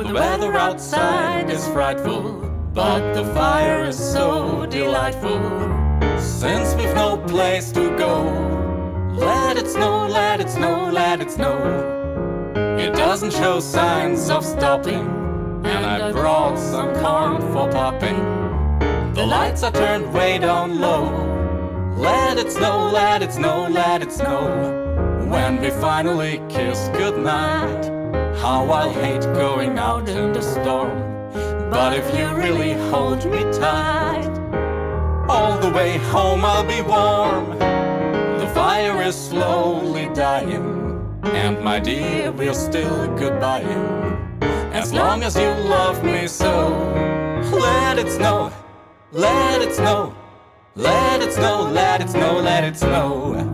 The weather outside is frightful, but the fire is so delightful. Since we've no place to go, let it snow, let it snow, let it snow. It doesn't show signs of stopping, and I brought some corn for popping. The lights are turned way down low. Let it snow, let it snow, let it snow. When we finally kiss goodnight, how I'll hate going out in the storm. But if you really hold me tight, all the way home I'll be warm. The fire is slowly dying, and my dear, we're still goodbying. As long as you love me so, let it snow, let it snow, let it snow, let it snow, let it snow.